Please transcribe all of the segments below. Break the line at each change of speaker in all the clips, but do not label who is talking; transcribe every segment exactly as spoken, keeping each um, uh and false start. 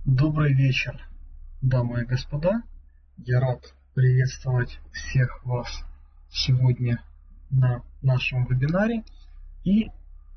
Добрый вечер, дамы и господа. Я рад приветствовать всех вас сегодня на нашем вебинаре. И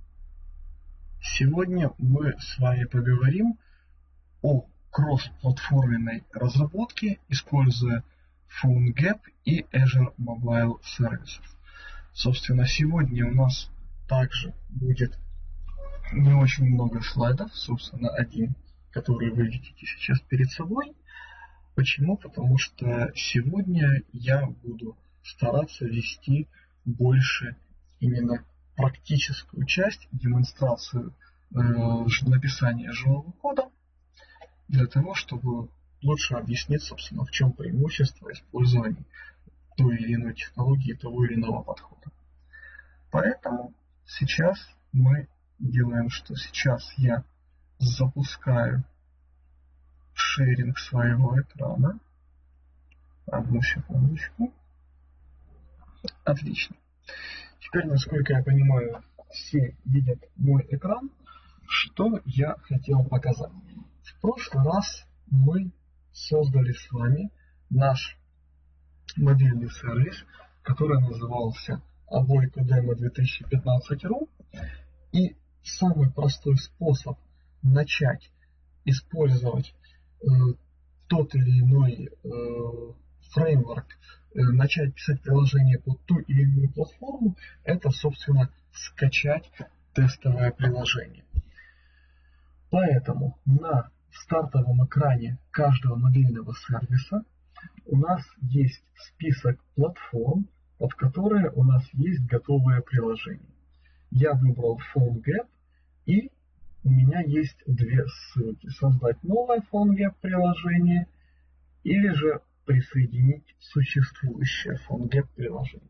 сегодня мы с вами поговорим о кроссплатформенной разработке, используя PhoneGap и Azure Mobile Services. Собственно, сегодня у нас также будет не очень много слайдов, собственно, один, который вы видите сейчас перед собой. Почему? Потому что сегодня я буду стараться вести больше именно практическую часть, демонстрацию э, написания живого кода, для того, чтобы лучше объяснить, собственно, в чем преимущество использования той или иной технологии, того или иного подхода. Поэтому сейчас мы делаем, что сейчас я запускаю шеринг своего экрана. Одну секундочку. Отлично. Теперь, насколько я понимаю, все видят мой экран. Что я хотел показать? В прошлый раз мы создали с вами наш мобильный сервис, который назывался Aboiko-Demo две тысячи пятнадцать точка ру. И самый простой способ начать использовать э, тот или иной э, фреймворк, э, начать писать приложение под ту или иную платформу, это, собственно, скачать тестовое приложение. Поэтому на стартовом экране каждого мобильного сервиса у нас есть список платформ, под которые у нас есть готовое приложение. Я выбрал PhoneGap, и у меня есть две ссылки. Создать новое PhoneGap приложение или же присоединить существующее PhoneGap приложение.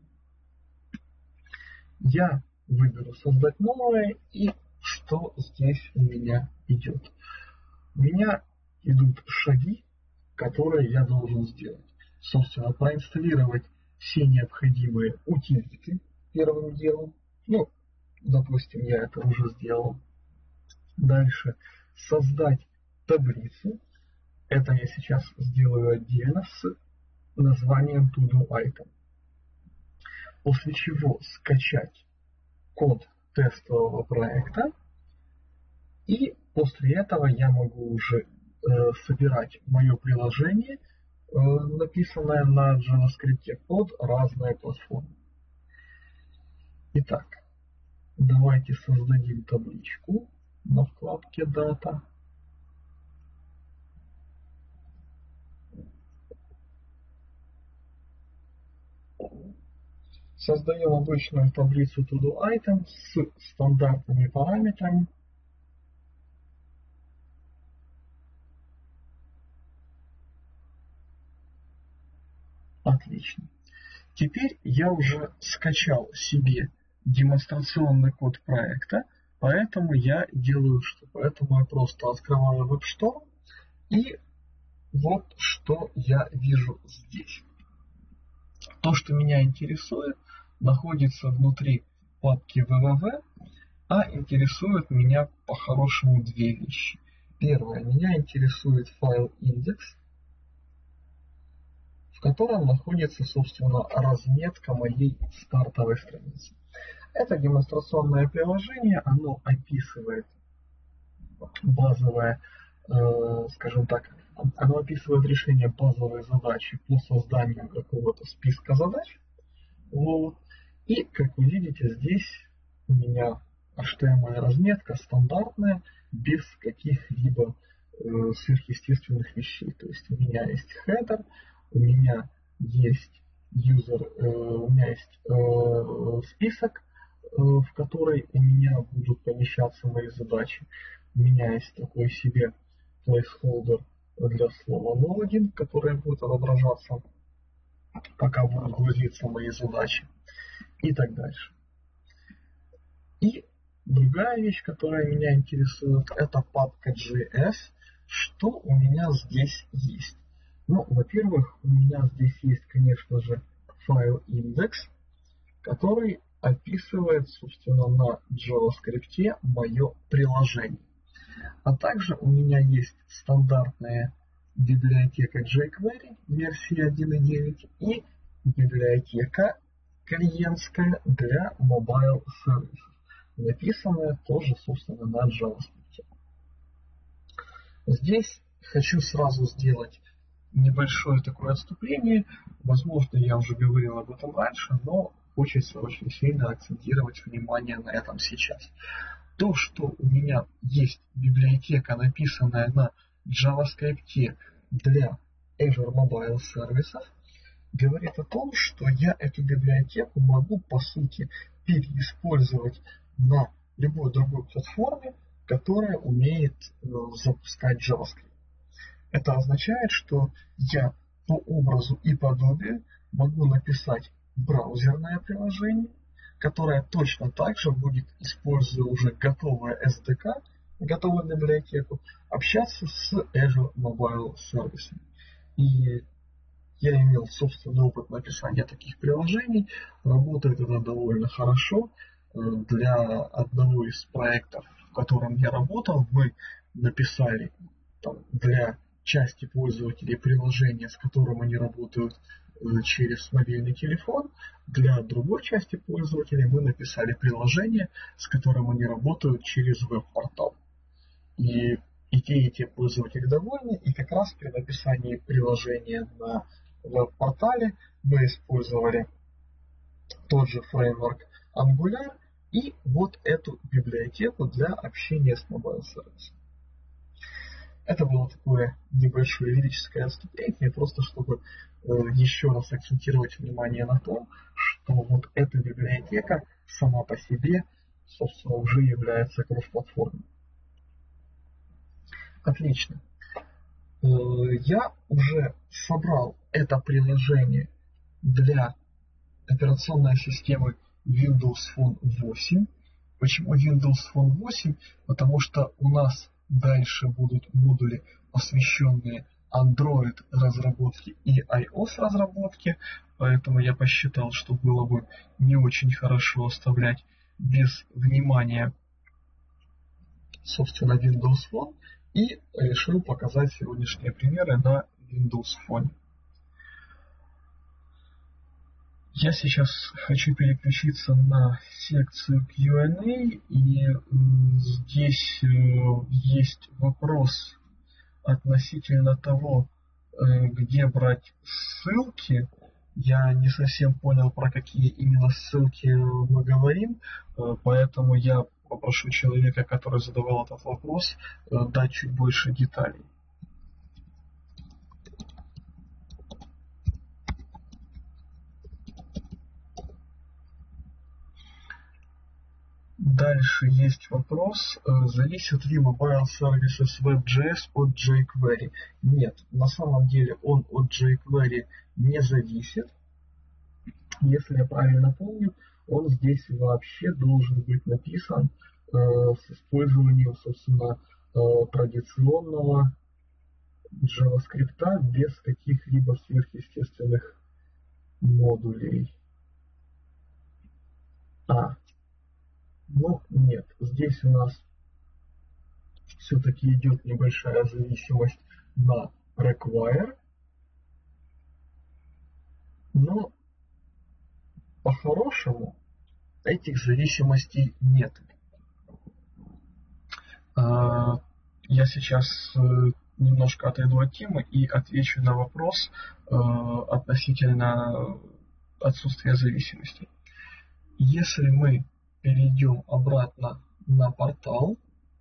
Я выберу создать новое, и что здесь у меня идет? У меня идут шаги, которые я должен сделать. Собственно, проинсталлировать все необходимые утилиты первым делом. Ну, допустим, я это уже сделал. Дальше создать таблицу. Это я сейчас сделаю отдельно с названием To-Do Item. После чего скачать код тестового проекта. И после этого я могу уже э, собирать мое приложение, э, написанное на JavaScript, под разные платформы. Итак, давайте создадим табличку на вкладке Data. Создаем обычную таблицу To-Do Item с стандартными параметрами. Отлично. Теперь я уже скачал себе демонстрационный код проекта, поэтому я делаю что? Поэтому я просто открываю Web Store, и вот что я вижу здесь. То, что меня интересует, находится внутри папки www, а интересует меня по-хорошему две вещи. Первое, меня интересует файл индекс, в котором находится, собственно, разметка моей стартовой страницы. Это демонстрационное приложение, оно описывает базовое, э, скажем так, оно описывает решение базовой задачи по созданию какого-то списка задач. Вот. И, как вы видите, здесь у меня эйч ти эм эль-разметка стандартная, без каких-либо э, сверхъестественных вещей. То есть у меня есть header, у меня есть user, э, у меня есть э, список, э, в который у меня будут помещаться мои задачи. У меня есть такой себе placeholder для слова login, который будет отображаться, пока будут грузиться мои задачи, и так дальше. И другая вещь, которая меня интересует, это папка джей эс. Что у меня здесь есть? Ну, во-первых, у меня здесь есть, конечно же, файл индекс, который описывает, собственно, на JavaScript мое приложение. А также у меня есть стандартная библиотека jQuery версии один и девять и библиотека клиентская для mobile сервисов, написанная тоже, собственно, на JavaScript. Здесь хочу сразу сделать небольшое такое отступление. Возможно, я уже говорил об этом раньше, но хочется очень сильно акцентировать внимание на этом сейчас. То, что у меня есть библиотека, написанная на JavaScript для Azure Mobile сервисов, говорит о том, что я эту библиотеку могу, по сути, переиспользовать на любой другой платформе, которая умеет э, запускать JavaScript. Это означает, что я по образу и подобию могу написать браузерное приложение, которое точно так же будет, используя уже готовое эс ди кей, готовую библиотеку, общаться с Azure Mobile сервисами. И я имел собственный опыт написания таких приложений. Работает это довольно хорошо. Для одного из проектов, в котором я работал, мы написали там, для части пользователей приложения, с которым они работают через мобильный телефон. Для другой части пользователей мы написали приложение, с которым они работают через веб-портал. И, и те, и те пользователи довольны, и как раз при написании приложения на веб-портале мы использовали тот же фреймворк Angular и вот эту библиотеку для общения с mobile сервисом. Это было такое небольшое лирическое отступление, просто чтобы э, еще раз акцентировать внимание на том, что вот эта библиотека сама по себе, собственно, уже является кросс-платформой. Отлично. Э, я уже собрал это приложение для операционной системы Windows Phone восемь. Почему Windows Phone восемь? Потому что у нас дальше будут модули, посвященные Android разработке и iOS разработке, поэтому я посчитал, что было бы не очень хорошо оставлять без внимания, собственно, Windows Phone, и решил показать сегодняшние примеры на Windows Phone. Я сейчас хочу переключиться на секцию кью энд эй, и э, здесь э, есть вопрос относительно того, э, где брать ссылки. Я не совсем понял, про какие именно ссылки мы говорим, э, поэтому я попрошу человека, который задавал этот вопрос, э, дать чуть больше деталей. Дальше есть вопрос, зависит ли Mobile Services Web.js от jQuery. Нет, на самом деле он от jQuery не зависит. Если я правильно помню, он здесь вообще должен быть написан э, с использованием, собственно, э, традиционного JavaScript без каких-либо сверхъестественных модулей. А, Ну, нет, здесь у нас все-таки идет небольшая зависимость на require, но по-хорошему этих зависимостей нет. Я сейчас немножко отойду от темы и отвечу на вопрос относительно отсутствия зависимости. Если мы перейдем обратно на портал,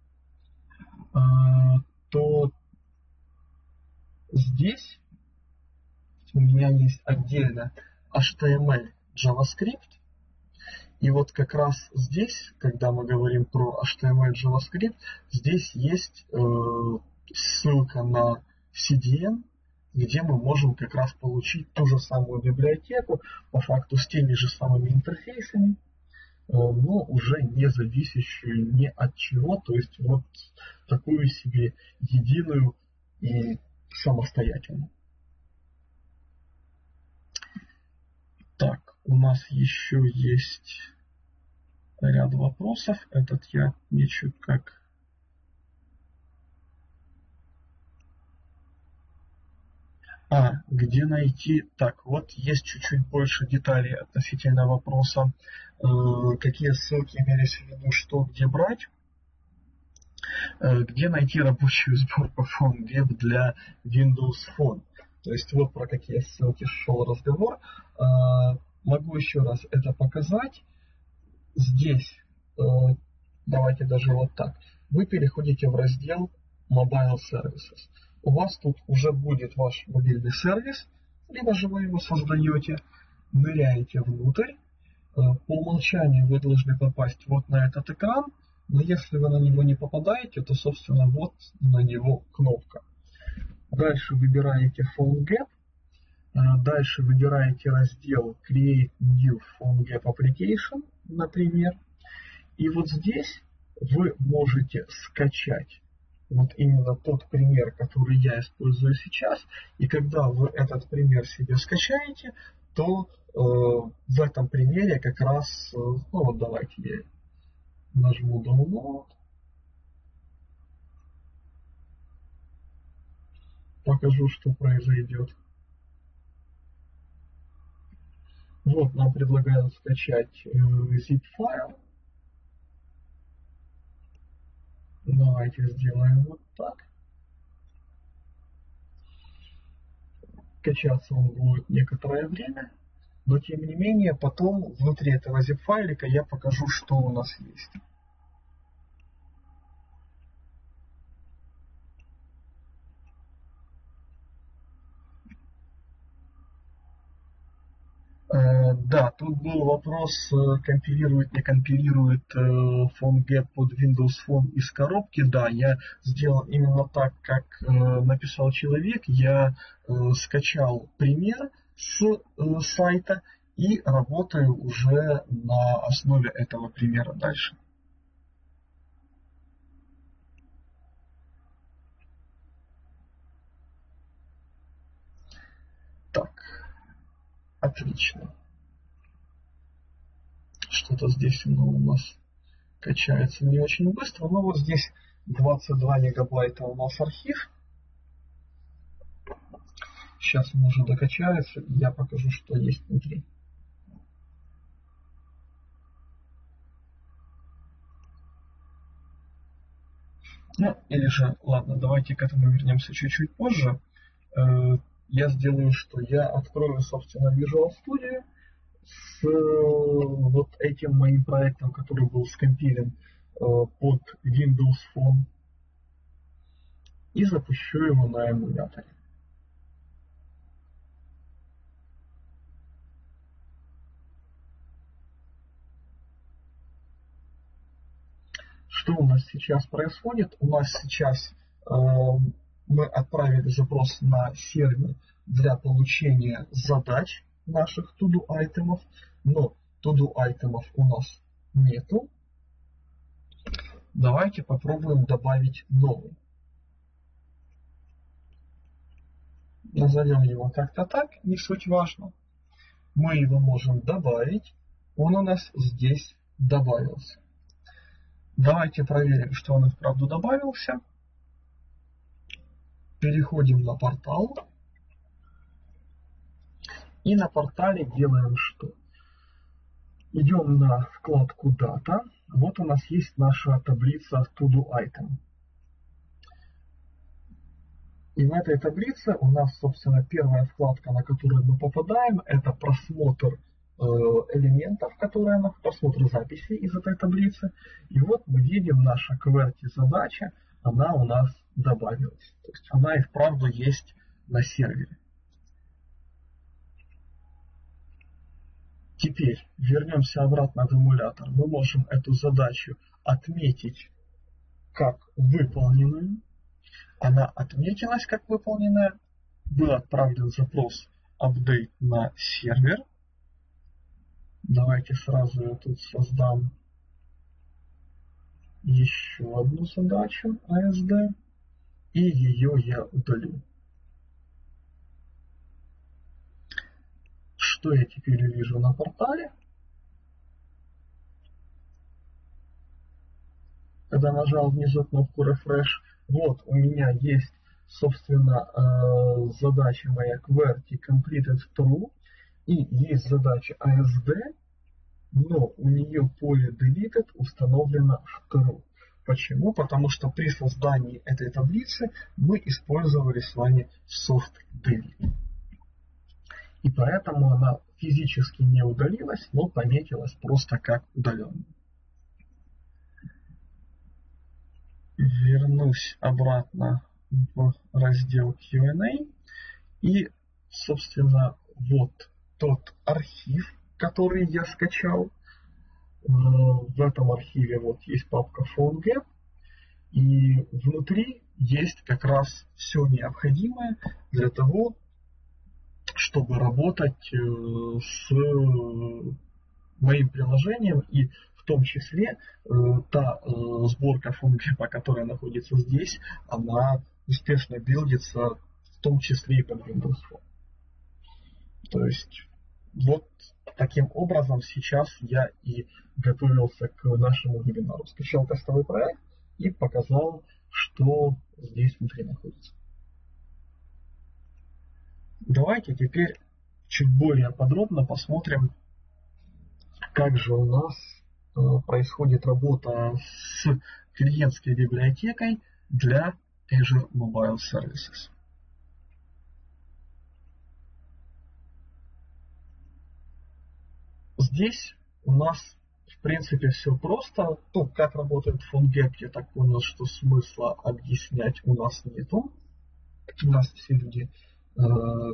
то здесь у меня есть отдельно эйч ти эм эль, JavaScript. И вот как раз здесь, когда мы говорим про эйч ти эм эль, JavaScript, здесь есть э, ссылка на си ди эн, где мы можем как раз получить ту же самую библиотеку, по факту с теми же самыми интерфейсами, но уже не зависящую ни от чего, то есть вот такую себе единую и самостоятельную. Так, у нас еще есть ряд вопросов. Этот я отмечу как А, где найти? Так, вот есть чуть-чуть больше деталей относительно вопроса, э, какие ссылки имелись в виду, что где брать. Э, где найти рабочую сборку PhoneGap для Windows Phone. То есть вот про какие ссылки шел разговор. Э, могу еще раз это показать. Здесь, э, давайте даже вот так. Вы переходите в раздел Mobile Services. У вас тут уже будет ваш мобильный сервис, либо же вы его создаете, ныряете внутрь. По умолчанию вы должны попасть вот на этот экран, но если вы на него не попадаете, то, собственно, вот на него кнопка. Дальше выбираете PhoneGap, дальше выбираете раздел Create New PhoneGap Application, например, и вот здесь вы можете скачать вот именно тот пример, который я использую сейчас, и когда вы этот пример себе скачаете, то э, в этом примере как раз, э, ну вот давайте я нажму Download, покажу, что произойдет. Вот нам предлагают скачать э, zip-файл. Давайте сделаем вот так. Качаться он будет некоторое время, но тем не менее потом внутри этого zip-файлика я покажу, что у нас есть. Э, да, тут был вопрос, компилирует, не компилирует э, PhoneGap под Windows Phone из коробки. Да, я сделал именно так, как э, написал человек. Я э, скачал пример с э, сайта и работаю уже на основе этого примера дальше. Так, отлично. Что-то здесь оно у нас качается не очень быстро, но вот здесь двадцать два мегабайта у нас архив. Сейчас он уже докачается, и я покажу, что есть внутри. Ну, или же, ладно, давайте к этому вернемся чуть-чуть позже. Я сделаю, что я открою, собственно, Visual Studio с вот этим моим проектом, который был скомпилен под Windows Phone, и запущу его на эмуляторе. Что у нас сейчас происходит? У нас сейчас э, мы отправили запрос на сервер для получения задач наших to-do айтемов, но to-do айтемов у нас нету. Давайте попробуем добавить новый. Назовем его как-то так, не суть важно. Мы его можем добавить. Он у нас здесь добавился. Давайте проверим, что он и вправду добавился. Переходим на портал. И на портале делаем что? Идем на вкладку Data. Вот у нас есть наша таблица To-Do Item. И в этой таблице у нас, собственно, первая вкладка, на которую мы попадаем, это просмотр э, элементов, которые на просмотр записей из этой таблицы. И вот мы видим наша QWERTY задача, она у нас добавилась. То есть она и вправду есть на сервере. Теперь вернемся обратно в эмулятор. Мы можем эту задачу отметить как выполненную. Она отметилась как выполненная. Был отправлен запрос update на сервер. Давайте сразу я тут создам еще одну задачу эй эс ди. И ее я удалю. Что я теперь вижу на портале? Когда нажал внизу кнопку Refresh, вот у меня есть собственно, задача моя QWERTY completed true, и есть задача эй эс ди, но у нее поле deleted установлено в true. Почему? Потому что при создании этой таблицы мы использовали с вами soft delete. И поэтому она физически не удалилась, но пометилась просто как удаленная. Вернусь обратно в раздел кью энд эй. И, собственно, вот тот архив, который я скачал. В этом архиве вот есть папка PhoneGap. И внутри есть как раз все необходимое для того, чтобы работать с моим приложением, и в том числе та сборка PhoneGap, которая находится здесь, она успешно билдится, в том числе и под Windows Phone. То есть вот таким образом сейчас я и готовился к нашему вебинару. Скачал тестовый проект и показал, что здесь внутри находится. Давайте теперь чуть более подробно посмотрим, как же у нас э, происходит работа с клиентской библиотекой для Azure Mobile Services. Здесь у нас в принципе все просто. Ну, как работает PhoneGap, я так понял, что смысла объяснять у нас нету. У нас все люди, э,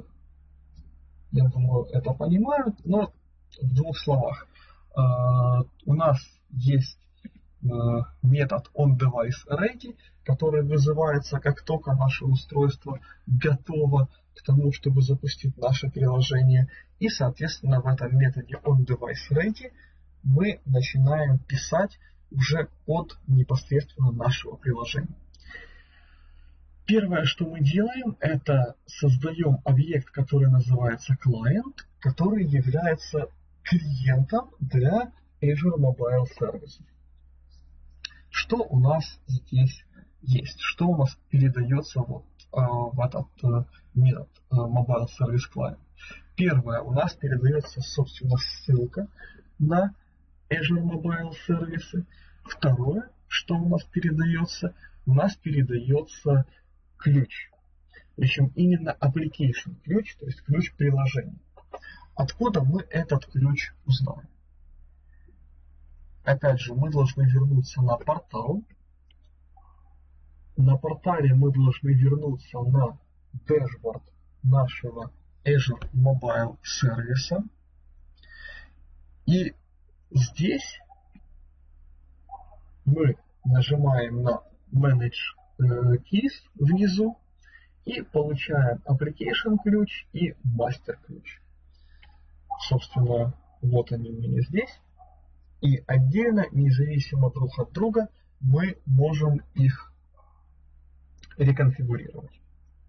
я думаю, это понимают, но в двух словах. Э, у нас есть э, метод onDeviceReady, который вызывается, как только наше устройство готово к тому, чтобы запустить наше приложение. И, соответственно, в этом методе onDeviceReady мы начинаем писать уже код непосредственно нашего приложения. Первое, что мы делаем, это создаем объект, который называется client, который является клиентом для Azure Mobile Services. Что у нас здесь есть? Что у нас передается вот, э, в этот э, метод э, Mobile Service Client? Первое, у нас передается, собственно, ссылка на Azure Mobile Services. Второе, что у нас передается, у нас передается ключ. Причем именно application ключ, то есть ключ приложения. Откуда мы этот ключ узнаем? Опять же, мы должны вернуться на портал. На портале мы должны вернуться на дэшборд нашего Azure Mobile Service. И здесь мы нажимаем на Manage Keys внизу и получаем Application ключ и Master ключ. Собственно, вот они у меня здесь. И отдельно, независимо друг от друга, мы можем их реконфигурировать.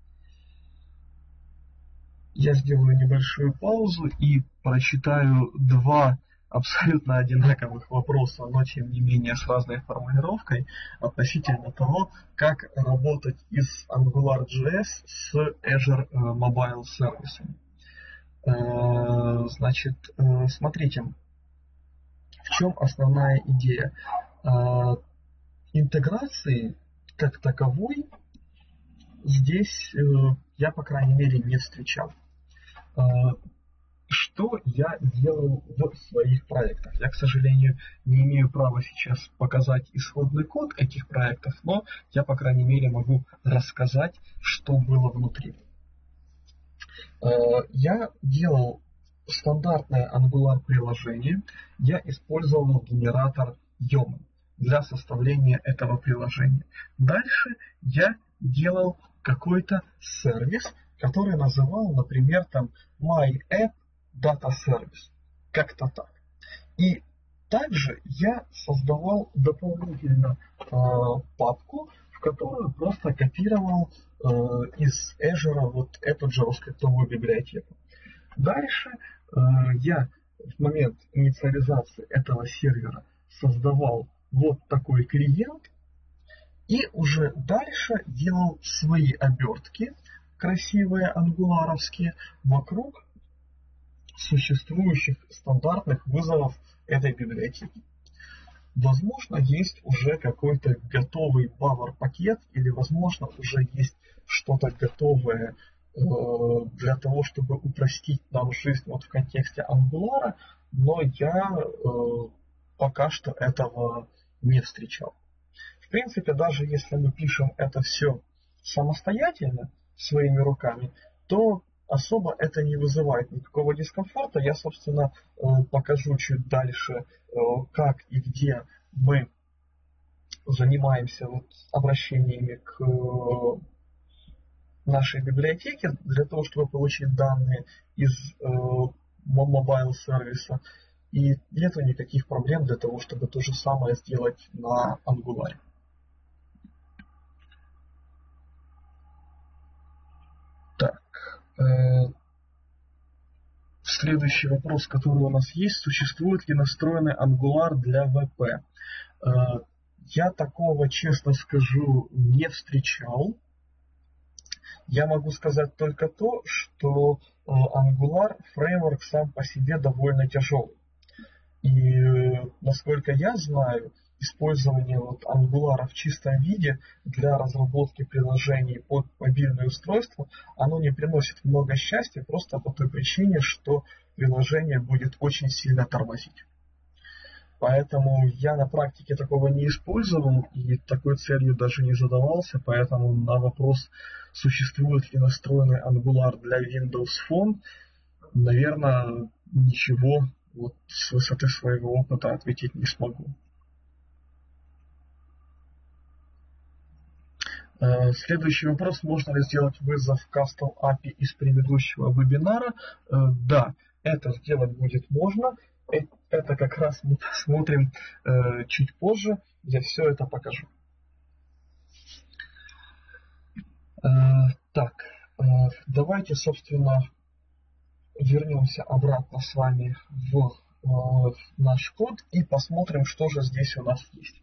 Я сделаю небольшую паузу и прочитаю два абсолютно одинаковых вопроса, но тем не менее с разной формулировкой относительно того, как работать из AngularJS с Azure Mobile Service. Значит, смотрите, в чем основная идея? Интеграции как таковой здесь я, по крайней мере, не встречал. Что я делал в своих проектах? Я, к сожалению, не имею права сейчас показать исходный код этих проектов, но я, по крайней мере, могу рассказать, что было внутри. Я делал стандартное Angular приложение. Я использовал генератор Yeoman для составления этого приложения. Дальше я делал какой-то сервис, который называл, например, там MyApp Data Service. Как-то так. И также я создавал дополнительно э, папку, в которую просто копировал э, из Azure вот эту JavaScript библиотеку. Дальше э, я в момент инициализации этого сервера создавал вот такой клиент, И уже дальше делал свои обертки, красивые ангуларовские, вокруг существующих стандартных вызовов этой библиотеки. Возможно, есть уже какой-то готовый бавар-пакет, или, возможно, уже есть что-то готовое э, для того, чтобы упростить нам жизнь вот в контексте Angular, но я э, пока что этого не встречал. В принципе, даже если мы пишем это все самостоятельно, своими руками, то особо это не вызывает никакого дискомфорта. Я, собственно, покажу чуть дальше, как и где мы занимаемся вот обращениями к нашей библиотеке для того, чтобы получить данные из мобайл сервиса. И нет никаких проблем для того, чтобы то же самое сделать на Angular. Так. Следующий вопрос, который у нас есть: существует ли настроенный Angular для ви пи? Я такого, честно скажу, не встречал. Я могу сказать только то, что Angular фреймворк сам по себе довольно тяжелый. И насколько я знаю, использование вот Angular в чистом виде для разработки приложений под мобильное устройство, оно не приносит много счастья просто по той причине, что приложение будет очень сильно тормозить. Поэтому я на практике такого не использовал и такой целью даже не задавался, поэтому на вопрос, существует ли настроенный Angular для Windows Phone, наверное, ничего вот с высоты своего опыта ответить не смогу. Следующий вопрос: можно ли сделать вызов Custom эй пи ай из предыдущего вебинара? Да, это сделать будет можно. Это как раз мы посмотрим чуть позже. Я все это покажу. Так, давайте, собственно, вернемся обратно с вами в наш код и посмотрим, что же здесь у нас есть.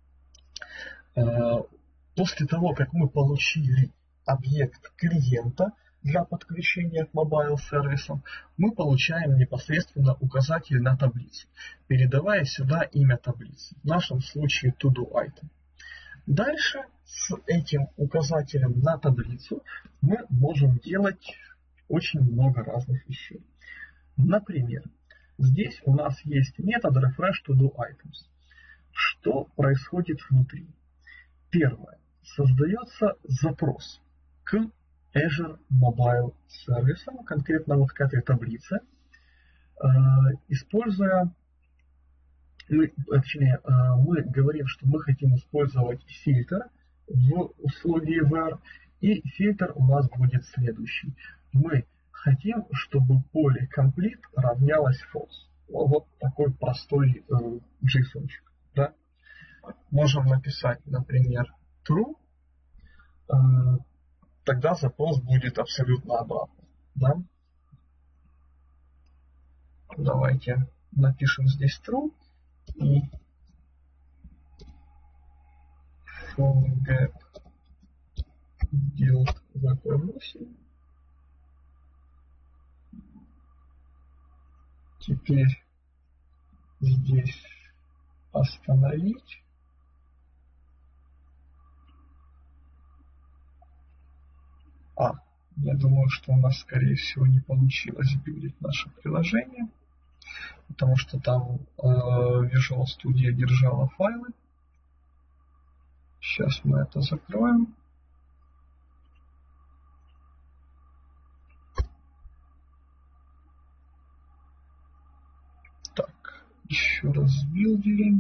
После того, как мы получили объект клиента для подключения к мобайл сервисам, мы получаем непосредственно указатель на таблицу, передавая сюда имя таблицы, в нашем случае ToDoItem. Дальше с этим указателем на таблицу мы можем делать очень много разных вещей. Например, здесь у нас есть метод refresh_todoItems. Что происходит внутри? Первое. Создается запрос к Azure Mobile Service, конкретно вот к этой таблице, используя, мы, точнее, мы говорим, что мы хотим использовать фильтр в условии where, и фильтр у нас будет следующий. Мы хотим, чтобы поле complete равнялось false. Вот такой простой э, JSON-чик. Да? Можем написать, например, true, э, тогда запрос будет абсолютно обратный. Да? Давайте напишем здесь true и forget build ви пи восемь. Теперь здесь остановить. А, я думаю, что у нас, скорее всего, не получилось билдить наше приложение, потому что там э, Visual Studio держала файлы. Сейчас мы это закроем. Так, еще раз сбилдили.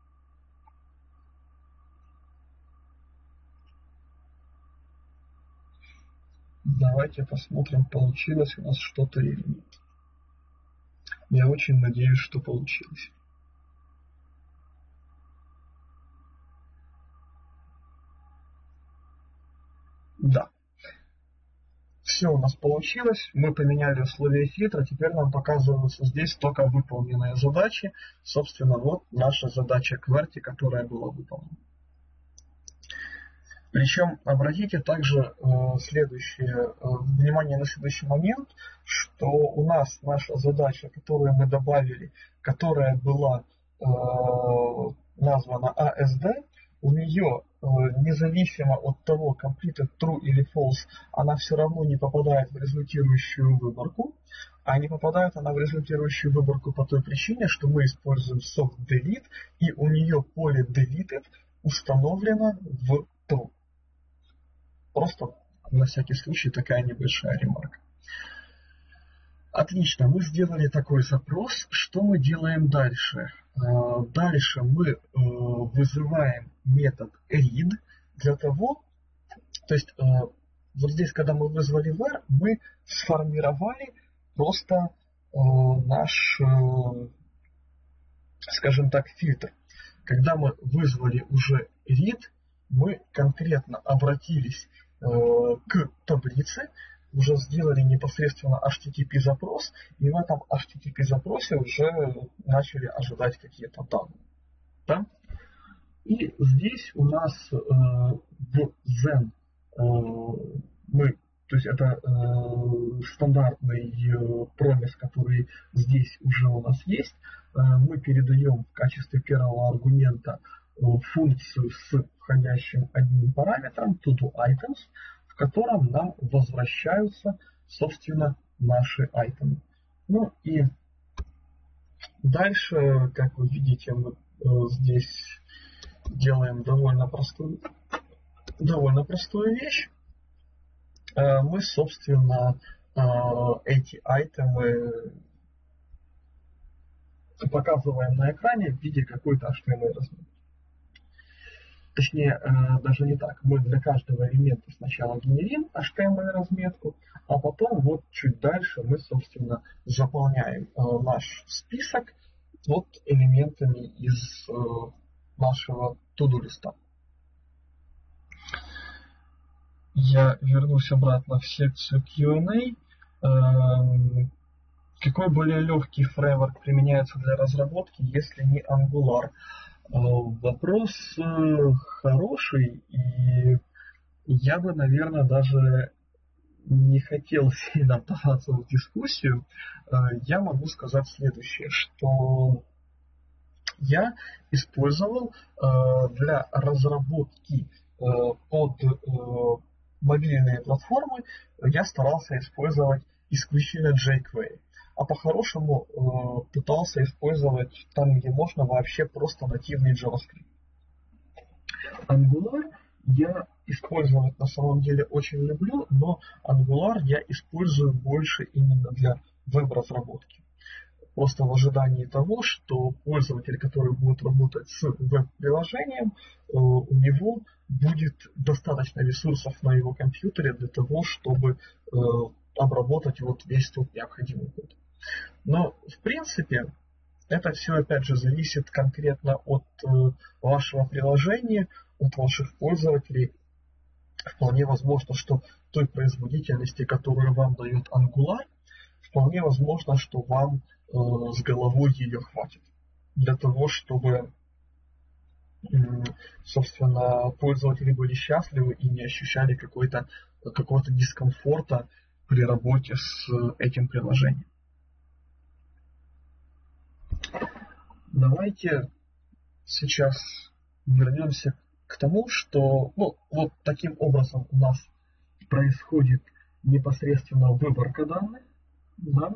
Давайте посмотрим, получилось у нас что-то или нет. Я очень надеюсь, что получилось. Да. Все у нас получилось. Мы поменяли условия фильтра. Теперь нам показываются здесь только выполненные задачи. Собственно, вот наша задача кверти, которая была выполнена. Причем обратите также э, следующее, э, внимание на следующий момент, что у нас наша задача, которую мы добавили, которая была э, названа а эс ди, у нее э, независимо от того, completed true или false, она все равно не попадает в результирующую выборку, а не попадает она в результирующую выборку по той причине, что мы используем soft delete, и у нее поле deleted установлено в true. Просто на всякий случай такая небольшая ремарка. Отлично, мы сделали такой запрос. Что мы делаем дальше? Дальше мы вызываем метод read для того, то есть вот здесь, когда мы вызвали var, мы сформировали просто наш, скажем так, фильтр. Когда мы вызвали уже read, мы конкретно обратились к таблице, уже сделали непосредственно эйч ти ти пи запрос, и в этом эйч ти ти пи запросе уже начали ожидать какие-то данные. Да? И здесь у нас э, в then э, мы, то есть это э, стандартный э, промис, который здесь уже у нас есть, э, мы передаем в качестве первого аргумента э, функцию с входящим одним параметром toDoItems, в котором нам возвращаются, собственно, наши айтемы. Ну и дальше, как вы видите, мы э, здесь делаем довольно простую, довольно простую вещь. Э, мы, собственно, э, эти айтемы показываем на экране в виде какой-то эйч ти эм эль-разметки. Точнее, даже не так. Мы для каждого элемента сначала генерим эйч ти эм эль-разметку, а потом вот чуть дальше мы, собственно, заполняем наш список вот элементами из нашего to-do листа. Я вернусь обратно в секцию кью энд эй. Какой более легкий фреймворк применяется для разработки, если не Angular? Вопрос хороший, и я бы, наверное, даже не хотел сильно вдаваться в дискуссию. Я могу сказать следующее, что я использовал для разработки под мобильные платформы, я старался использовать исключительно jQuery. А по-хорошему пытался использовать там, где можно, вообще просто нативный JavaScript. Angular я использовать на самом деле очень люблю, но Angular я использую больше именно для веб-разработки. Просто в ожидании того, что пользователь, который будет работать с веб-приложением, у него будет достаточно ресурсов на его компьютере для того, чтобы обработать вот весь тот необходимый код. Но, в принципе, это все, опять же, зависит конкретно от э, вашего приложения, от ваших пользователей. Вполне возможно, что той производительности, которую вам дает Angular, вполне возможно, что вам э, с головой ее хватит. Для того, чтобы, э, собственно, пользователи были счастливы и не ощущали какой-то, какого-то дискомфорта при работе с этим приложением. Давайте сейчас вернемся к тому, что ну, вот таким образом у нас происходит непосредственно выборка данных. Да?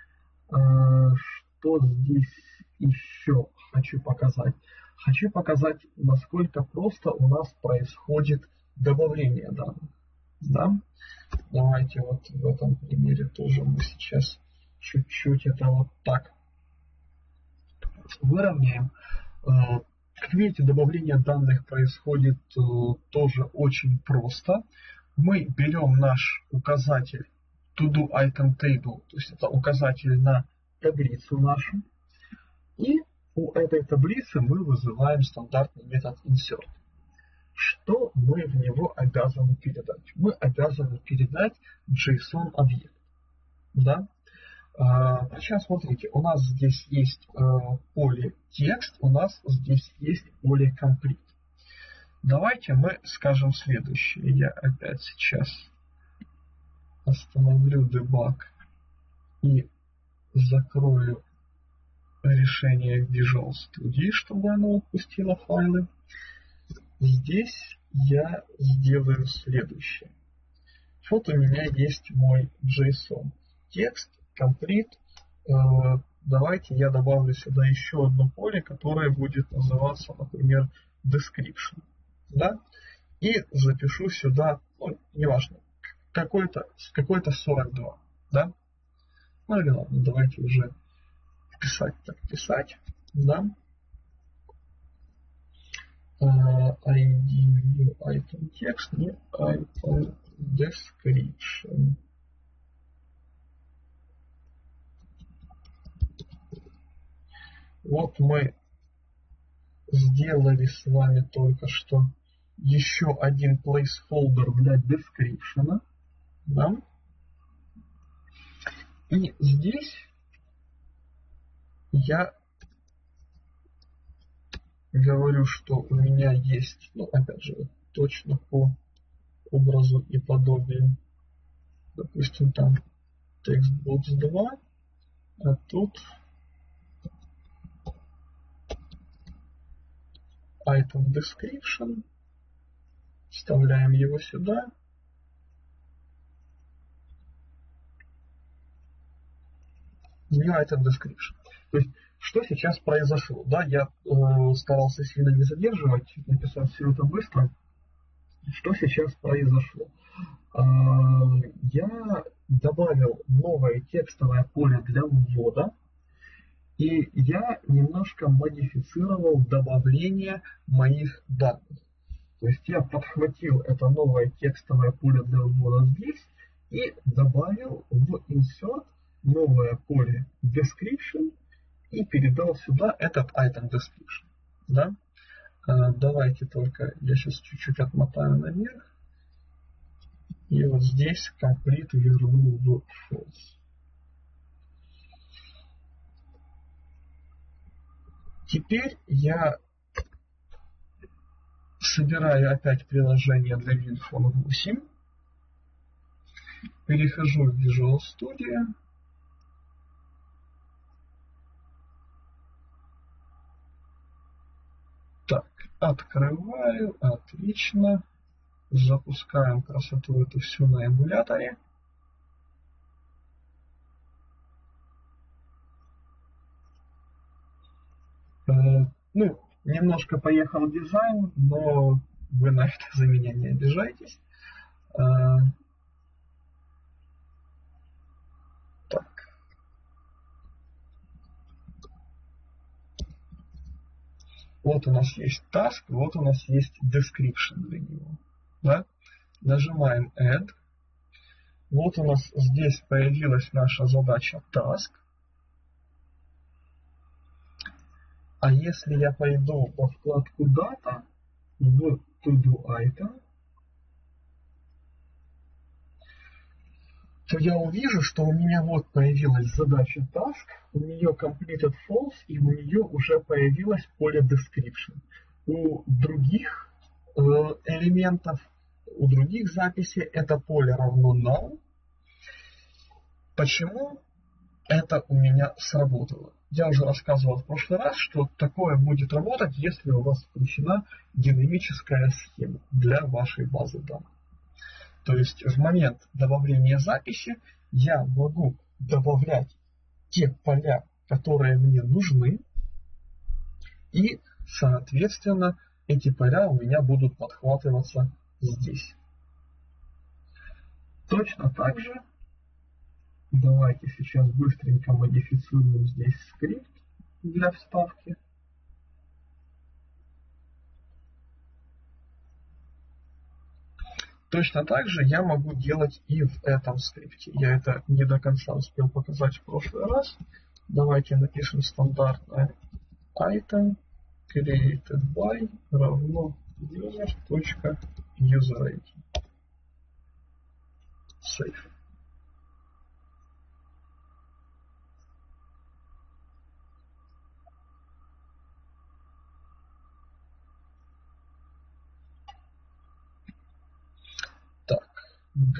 Что здесь еще хочу показать? Хочу показать, насколько просто у нас происходит добавление данных. Да? Давайте вот в этом примере тоже мы сейчас чуть-чуть это вот так выровняем. Как видите, добавление данных происходит тоже очень просто. Мы берем наш указатель toDoItemTable, то есть это указатель на таблицу нашу, и у этой таблицы мы вызываем стандартный метод insert. Что мы в него обязаны передать? Мы обязаны передать JSON-объект. Да? Сейчас смотрите, у нас здесь есть поле текст, у нас здесь есть поле complete. Давайте мы скажем следующее. Я опять сейчас остановлю дебаг и закрою решение Visual Studio, чтобы оно отпустило файлы. Здесь я сделаю следующее. Вот у меня есть мой JSON. Текст, complete. Давайте я добавлю сюда еще одно поле, которое будет называться, например, description. Да? И запишу сюда, ну, неважно, какой-то какой-то сорок два. Да? Ну или ладно, давайте уже писать так писать. Да? Uh, ай ди new item text, new item description. Вот мы сделали с вами только что еще один placeholder для description. Да? И здесь я говорю, что у меня есть, ну, опять же, точно по образу и подобию. Допустим, там textbox два, а тут item description. Вставляем его сюда. New item description. То есть, что сейчас произошло? Да, я э, старался сильно не задерживать, написать все это быстро. Что сейчас произошло? Э, я добавил новое текстовое поле для ввода, и я немножко модифицировал добавление моих данных. То есть я подхватил это новое текстовое поле для ввода здесь и добавил в insert новое поле description и передал сюда этот item description. Да? А, давайте только я сейчас чуть-чуть отмотаю наверх. И вот здесь complete верну в false. Теперь я собираю опять приложение для WinPhone восемь. Перехожу в Visual Studio. Так, открываю, отлично. Запускаем красоту эту всю на эмуляторе. Э, ну, немножко поехал дизайн, но вы на это за меня не обижайтесь. Э, так. Вот у нас есть task, вот у нас есть description для него. Да? Нажимаем Add. Вот у нас здесь появилась наша задача task. А если я пойду во вкладку Data в To-Do Item, то я увижу, что у меня вот появилась задача Task, у нее completed false, и у нее уже появилось поле description. У других э, элементов, у других записей это поле равно null. Почему это у меня сработало? Я уже рассказывал в прошлый раз, что такое будет работать, если у вас включена динамическая схема для вашей базы данных. То есть в момент добавления записи я могу добавлять те поля, которые мне нужны, и, соответственно, эти поля у меня будут подхватываться здесь. Точно так же давайте сейчас быстренько модифицируем здесь скрипт для вставки. Точно так же я могу делать и в этом скрипте. Я это не до конца успел показать в прошлый раз. Давайте напишем стандартное item created by равно user.userID. Save.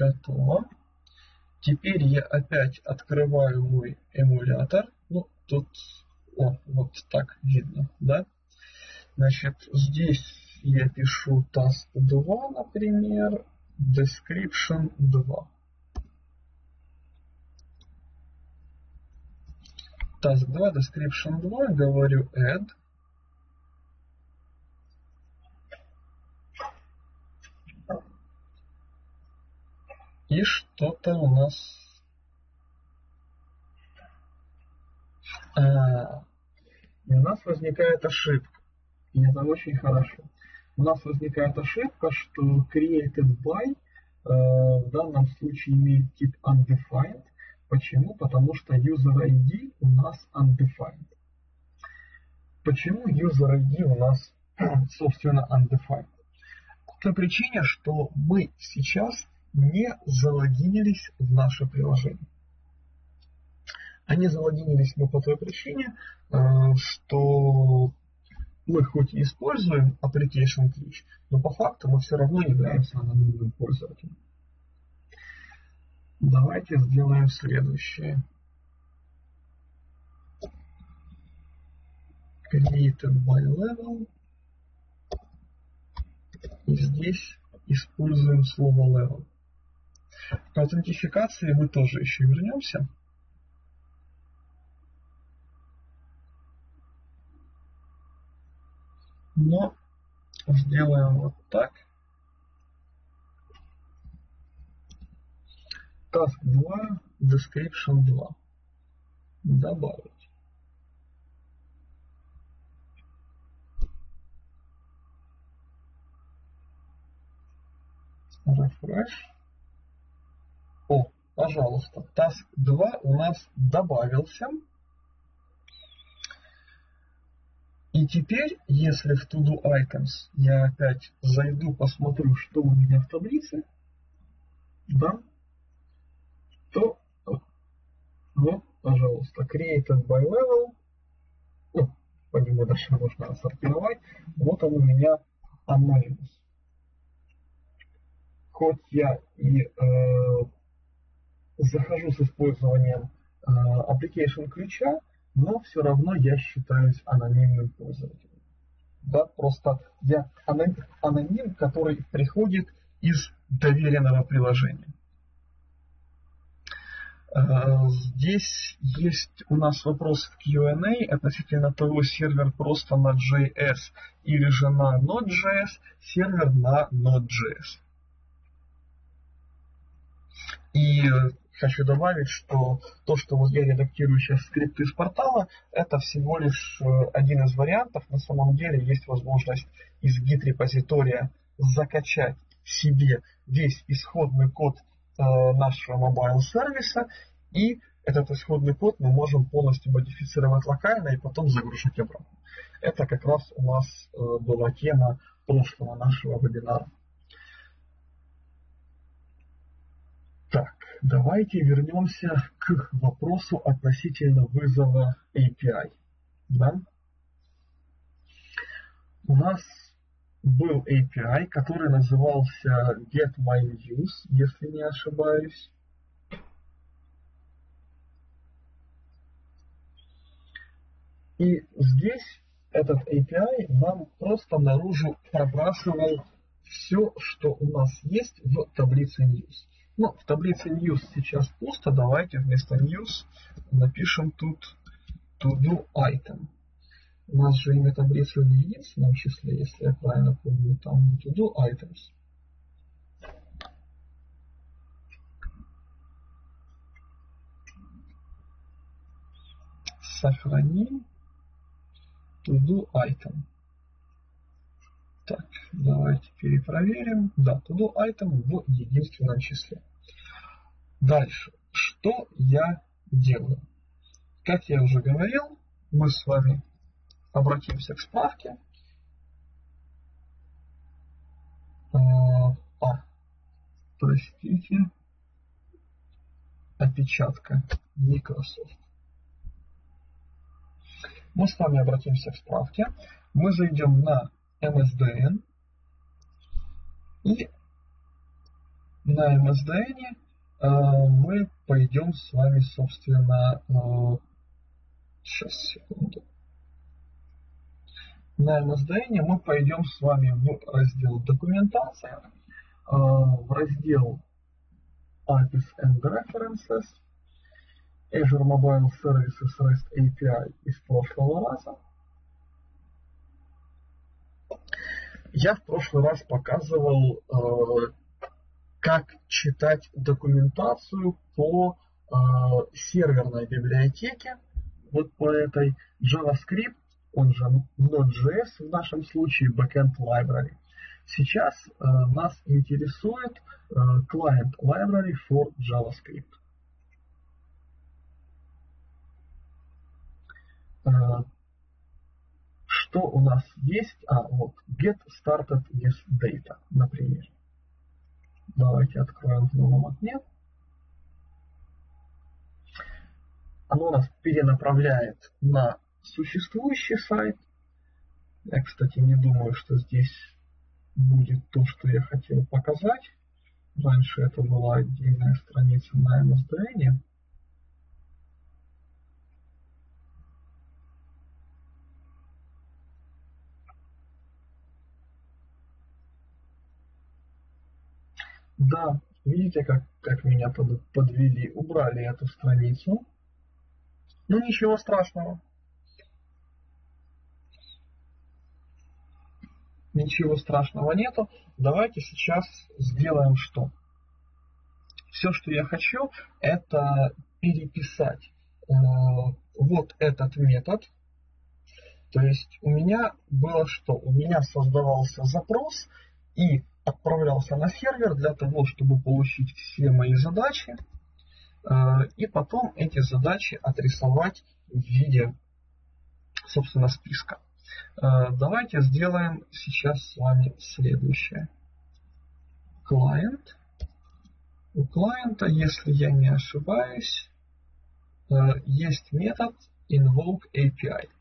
Готово. Теперь я опять открываю мой эмулятор. Ну, тут, о, вот так видно, да? Значит, здесь я пишу task два, например, description два. task два, description два, говорю add. И что-то у нас... А, и у нас возникает ошибка. И это очень хорошо. У нас возникает ошибка, что created by э, в данном случае имеет тип undefined. Почему? Потому что user ай ди у нас undefined. Почему user ай ди у нас, собственно, undefined? По той причине, что мы сейчас не залогинились в наше приложение. Они залогинились мы по той причине, что мы хоть и используем application ключ, но по факту мы все равно являемся анонимным пользователем. Давайте сделаем следующее. Created by level. И здесь используем слово level. К аутентификации мы тоже еще вернемся. Но сделаем вот так. task два, description два. Добавить. Refresh. О, пожалуйста, task два у нас добавился. И теперь, если в To-Do Items я опять зайду, посмотрю, что у меня в таблице, да, то вот, пожалуйста, created by level, ну, по нему дальше можно сортировать, вот он у меня anonymous. Хоть я и э, захожу с использованием э, application ключа, но все равно я считаюсь анонимным пользователем. Да, просто я аноним, который приходит из доверенного приложения. Здесь есть у нас вопрос в кью энд эй относительно того, сервер просто на джей эс или же на Node.js, сервер на Node.js. И хочу добавить, что то, что вот я редактирую сейчас скрипты из портала, это всего лишь один из вариантов. На самом деле есть возможность из гит-репозитория закачать себе весь исходный код э, нашего мобайл-сервиса, и этот исходный код мы можем полностью модифицировать локально и потом загружать обратно. Это как раз у нас э, была тема прошлого нашего вебинара. Так, давайте вернемся к вопросу относительно вызова эй пи ай. Да? У нас был эй пи ай, который назывался getMyNews, если не ошибаюсь. И здесь этот эй пи ай нам просто наружу пробрасывал все, что у нас есть в таблице News. Ну, в таблице News сейчас пусто, давайте вместо News напишем тут To-Do Item. У нас же имя таблицы в единственном числе, если я правильно помню, там To-Do Items. Сохраним To-Do Item. Так, давайте перепроверим. Да, To-Do Item в единственном числе. Дальше. Что я делаю? Как я уже говорил, мы с вами обратимся к справке. А, а простите. Опечатка Microsoft. Мы с вами обратимся к справке. Мы зайдем на эм эс ди эн и на эм эс ди эн э, мы пойдем с вами, собственно, э, сейчас, секунду. На эм эс ди эн мы пойдем с вами в раздел документация, э, в раздел эй пи ай and References, Azure Mobile Services REST эй пи ай из прошлого раза. Я в прошлый раз показывал, э, как читать документацию по э, серверной библиотеке, вот по этой JavaScript, он же Node.js в нашем случае, Backend Library. Сейчас э, нас интересует э, Client Library for JavaScript. Э, что у нас есть? А, вот, get started with data, например. Давайте откроем в новом окне. Оно нас перенаправляет на существующий сайт. Я, кстати, не думаю, что здесь будет то, что я хотел показать. Раньше это была отдельная страница на эм эс ди эн. Да, видите, как, как меня под, подвели, убрали эту страницу. Ну, ничего страшного. Ничего страшного нету. Давайте сейчас сделаем что? Все, что я хочу, это переписать э, вот этот метод. То есть у меня было что? У меня создавался запрос и отправлялся на сервер для того, чтобы получить все мои задачи, и потом эти задачи отрисовать в виде, собственно, списка. Давайте сделаем сейчас с вами следующее. Client. У клиента, если я не ошибаюсь, есть метод invoke эй пи ай.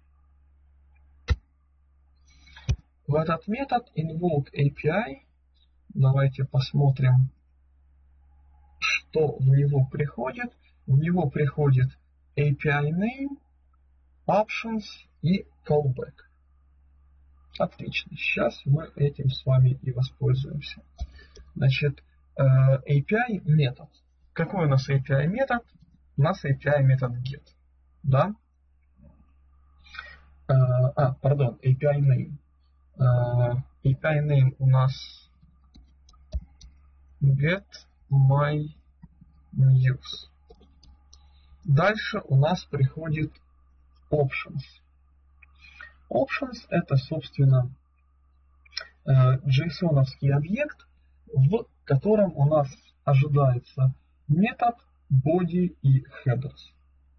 В этот метод invoke эй пи ай давайте посмотрим, что в него приходит. В него приходит эй пи ай name, options и callback. Отлично. Сейчас мы этим с вами и воспользуемся. Значит, эй пи ай метод. Какой у нас эй пи ай метод? У нас эй пи ай метод get. Да? А, пардон, эй пи ай name. эй пи ай name у нас get my news. Дальше у нас приходит options. Options это, собственно, JSON-овский объект, в котором у нас ожидается метод, body и headers.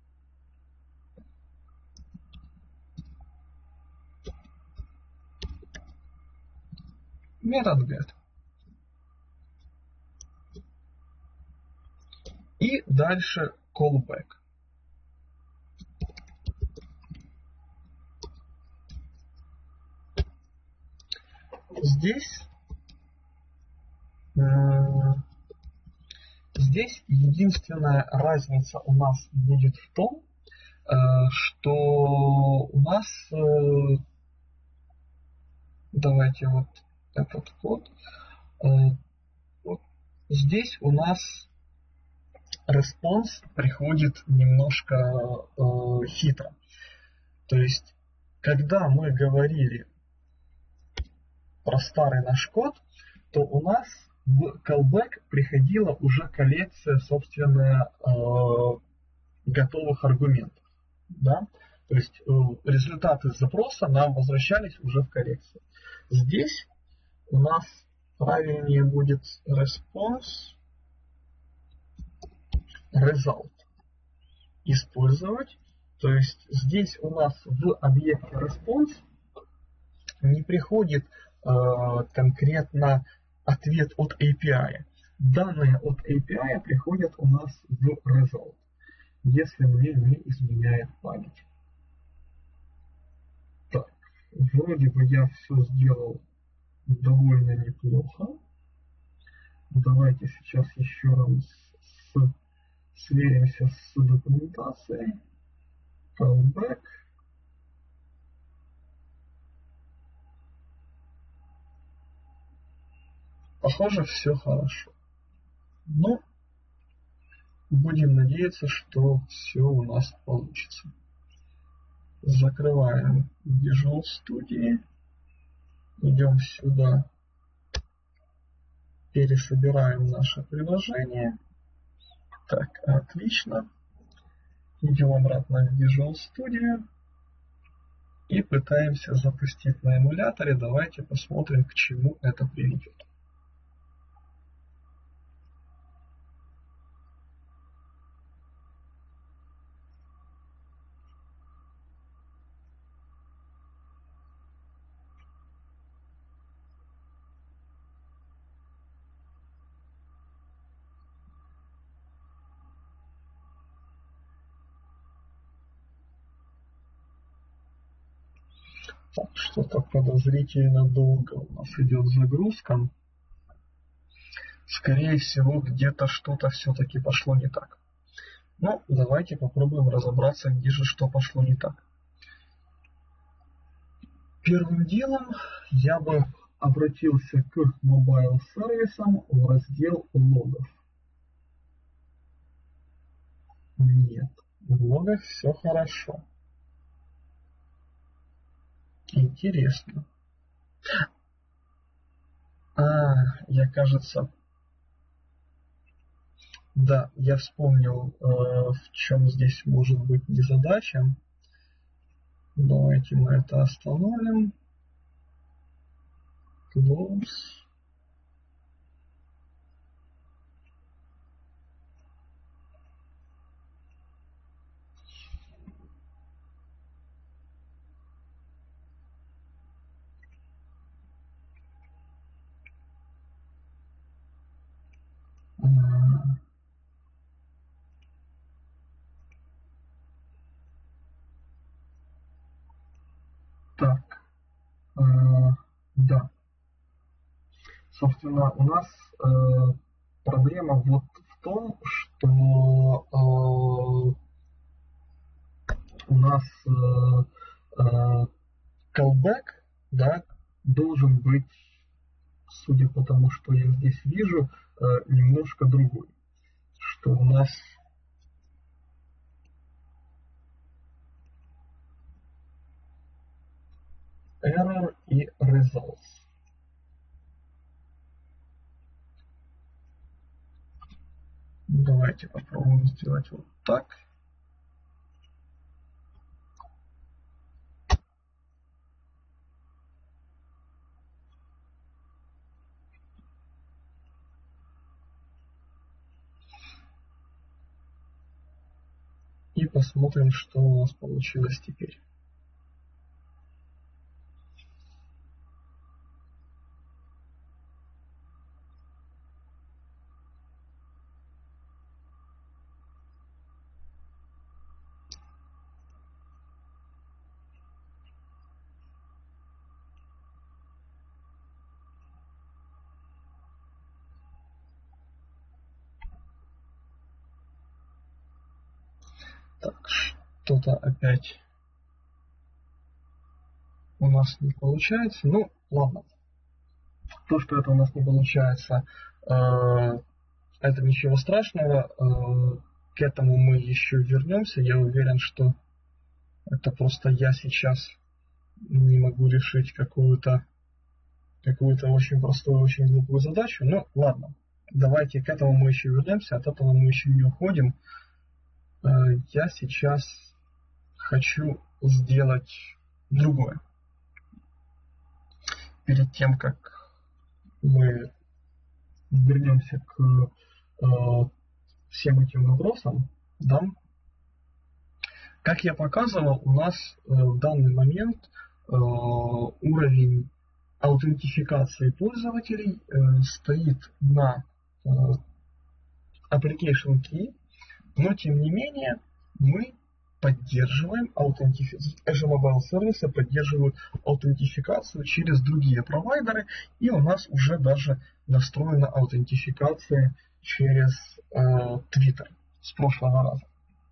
Метод get. И дальше callback. Здесь, здесь единственная разница у нас будет в том, что у нас, давайте вот этот код, вот здесь у нас response приходит немножко э, хитро. То есть, когда мы говорили про старый наш код, то у нас в callback приходила уже коллекция, собственно, э, готовых аргументов. Да? То есть э, результаты запроса нам возвращались уже в коллекцию. Здесь у нас правильнее будет response result использовать. То есть здесь у нас в объекте response не приходит э, конкретно ответ от эй пи ай. Данные от эй пи ай приходят у нас в result, если мне не изменяет память. Так, вроде бы я все сделал довольно неплохо. Давайте сейчас еще раз с, сверимся с документацией. Callback. Похоже, все хорошо. Но будем надеяться, что все у нас получится. Закрываем Visual Studio. Идем сюда. Пересобираем наше приложение. Так, отлично. Идем обратно в Visual Studio. И пытаемся запустить на эмуляторе. Давайте посмотрим, к чему это приведет. Так, что-то подозрительно долго у нас идет загрузка. Скорее всего, где-то что-то все-таки пошло не так. Но давайте попробуем разобраться, где же что пошло не так. Первым делом я бы обратился к мобайл сервисам в раздел логов. Нет, в логах все хорошо. Интересно. А, я, кажется... Да, я вспомнил, э, в чем здесь может быть незадача. Давайте мы это остановим. Close. Так, э, да. Собственно, у нас э, проблема вот в том, что э, у нас э, э, callback, да, должен быть, судя по тому, что я здесь вижу, э, немножко другой. Что у нас error и results. Давайте попробуем сделать вот так. И посмотрим, что у нас получилось теперь. Так, что-то опять у нас не получается. Ну, ладно. То, что это у нас не получается, э, это ничего страшного. Э, к этому мы еще вернемся. Я уверен, что это просто я сейчас не могу решить какую-то какую-то очень простую, очень глупую задачу. Ну, ладно. Давайте к этому мы еще вернемся. От этого мы еще не уходим. Э, я сейчас хочу сделать другое. Перед тем, как мы вернемся к э, всем этим вопросам, да, как я показывал, у нас э, в данный момент э, уровень аутентификации пользователей э, стоит на э, application key, но тем не менее мы поддерживаем аутентификацию. Azure Mobile сервисы поддерживают аутентификацию через другие провайдеры, и у нас уже даже настроена аутентификация через э, Twitter с прошлого раза.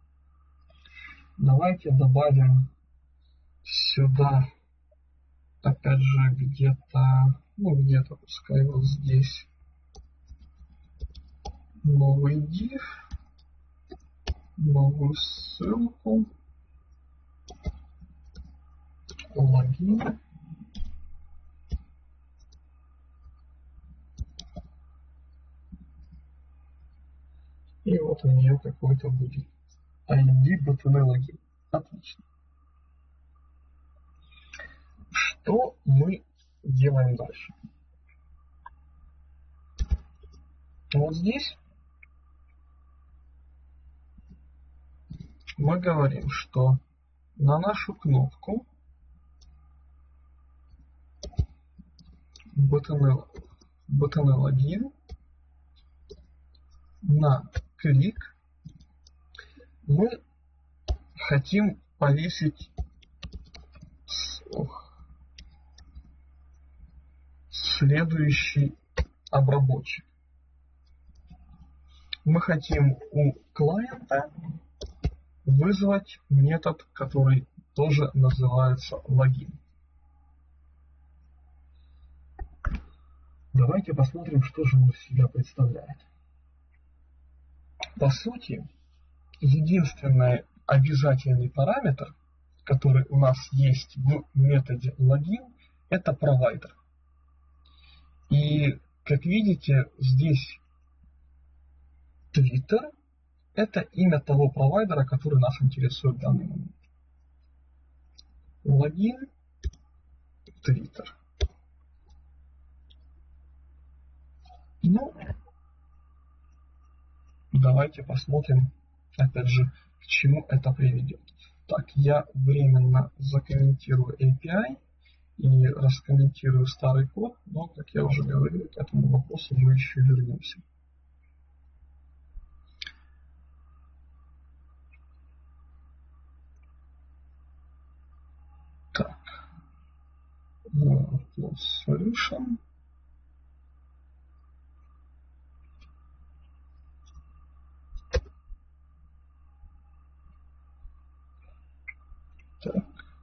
Давайте добавим сюда, опять же, где-то, ну где-то пускай вот здесь новый div, новую ссылку, логин. И вот у нее какой-то будет ай ди би ти эн логин. Отлично. Что мы делаем дальше? Вот здесь мы говорим, что на нашу кнопку би ти эн логин на клик мы хотим повесить ох, следующий обработчик. Мы хотим у клиента вызвать метод, который тоже называется логин. Давайте посмотрим, что же он из себя представляет. По сути, единственный обязательный параметр, который у нас есть в методе логин, это провайдер. И, как видите, здесь Twitter – это имя того провайдера, который нас интересует в данный момент. Логин Twitter. Ну, давайте посмотрим, опять же, к чему это приведет. Так, я временно закомментирую эй пи ай и раскомментирую старый код, но, как я уже говорил, к этому вопросу мы еще вернемся. Так, plus solution. Так.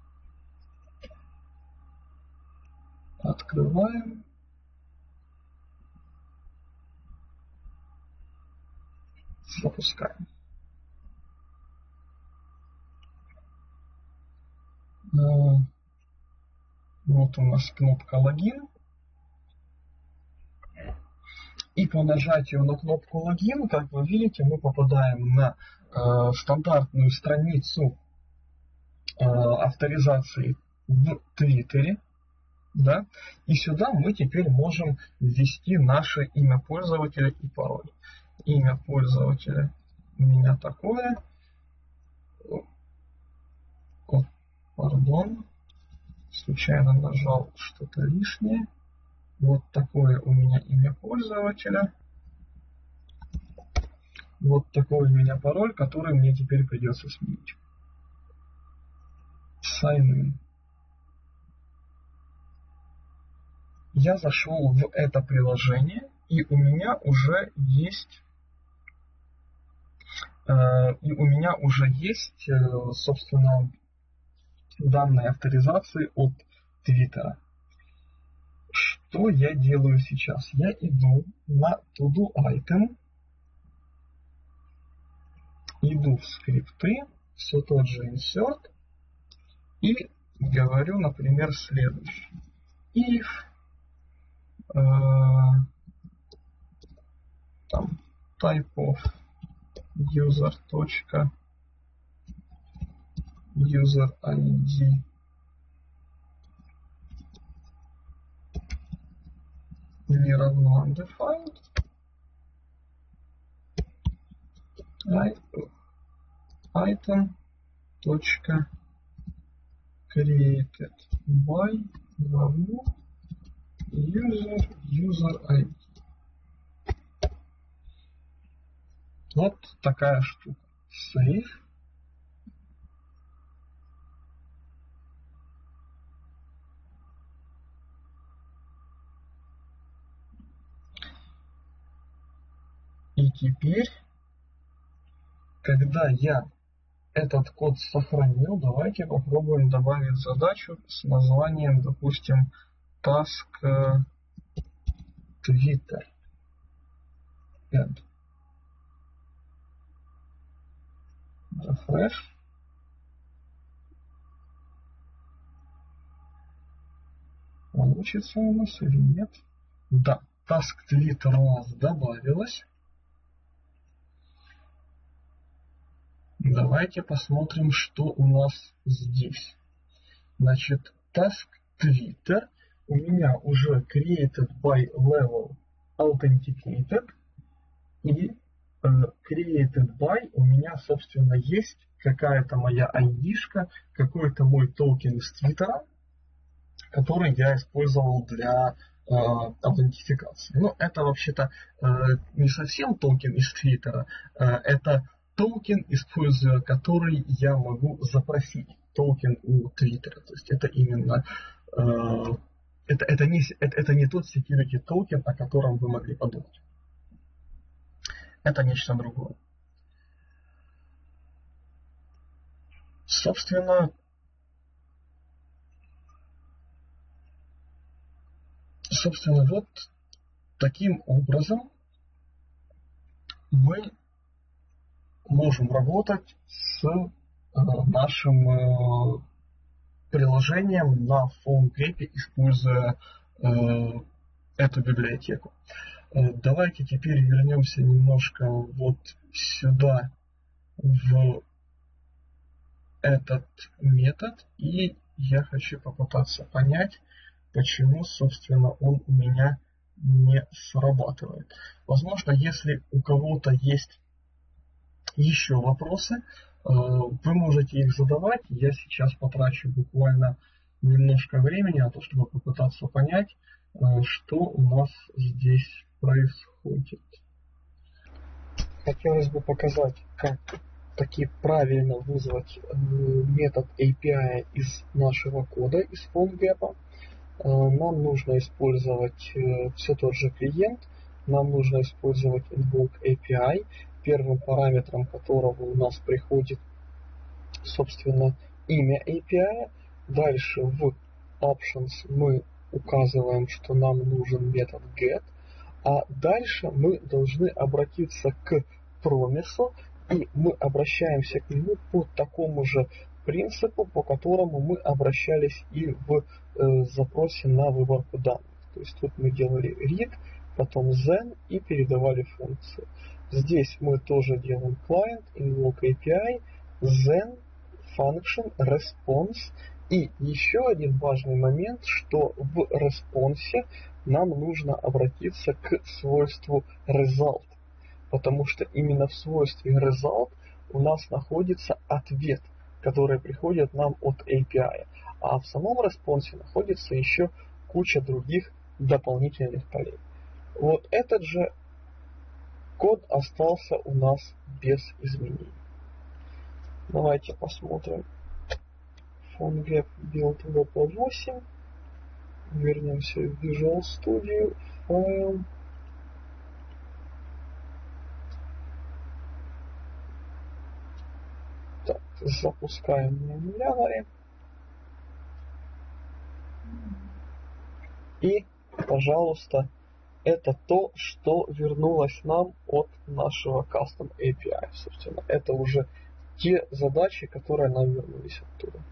Открываем. Запускаем. Вот у нас кнопка логин. И по нажатию на кнопку логин, как вы видите, мы попадаем на э, стандартную страницу э, авторизации в Твиттере. Да? И сюда мы теперь можем ввести наше имя пользователя и пароль. Имя пользователя у меня такое. О, пардон. Случайно нажал что-то лишнее. Вот такое у меня имя пользователя. Вот такой у меня пароль, который мне теперь придется сменить. Sign in. Я зашел в это приложение, и у меня уже есть э, и у меня уже есть, э, собственно, данные авторизации от Твиттера. Что я делаю сейчас? Я иду на To-Do Item, иду в скрипты, все тот же Insert, и говорю, например, следующее. If Uh, там type of user точка user ай ди не равно undefined, item точка created by равно user user ай ди. Вот такая штука. Save. И теперь, когда я этот код сохранил, давайте попробуем добавить задачу с названием, допустим, task Twitter. Add. Refresh. Получится у нас или нет? Да, task Twitter у нас добавилась. Давайте посмотрим, что у нас здесь. Значит, task Twitter у меня уже created by level authenticated. И uh, created by у меня, собственно, есть какая-то моя ай ди-шка, какой-то мой токен из Твиттера, который я использовал для э, аутентификации. Но это вообще-то э, не совсем токен из Твиттера, э, это токен, используя который я могу запросить токен у Твиттера. То есть это именно э, это, это, не, это, это не тот security токен, о котором вы могли подумать. Это нечто другое. Собственно, собственно, вот таким образом мы можем работать с э, нашим э, приложением на PhoneGap, используя э, эту библиотеку. Э, давайте теперь вернемся немножко вот сюда, в этот метод, и я хочу попытаться понять, почему, собственно, он у меня не срабатывает. Возможно, если у кого-то есть еще вопросы, вы можете их задавать. Я сейчас потрачу буквально немножко времени на то, чтобы попытаться понять, что у нас здесь происходит. Хотелось бы показать, как таки правильно вызвать метод эй пи ай из нашего кода, из PhoneGap. Нам нужно использовать все тот же клиент, нам нужно использовать invoke эй пи ай, первым параметром которого у нас приходит, собственно, имя эй пи ай. Дальше в options мы указываем, что нам нужен метод get, а дальше мы должны обратиться к промису, и мы обращаемся к нему по такому же принципу, по которому мы обращались и в э, запросе на выборку данных. То есть тут мы делали read, потом then и передавали функцию. Здесь мы тоже делаем client, invoke эй пи ай, then function response. И еще один важный момент, что в респонсе нам нужно обратиться к свойству result, потому что именно в свойстве result у нас находится ответ, который приходит нам от эй пи ай. А в самом респонсе находится еще куча других дополнительных полей. Вот этот же код остался у нас без изменений. Давайте посмотрим. PhoneGap build ви пи восемь. Вернемся в Visual Studio. Файл. Так, запускаем на эмуляторе. И, пожалуйста, это то, что вернулось нам от нашего Custom эй пи ай. Собственно, это уже те задачи, которые нам вернулись оттуда.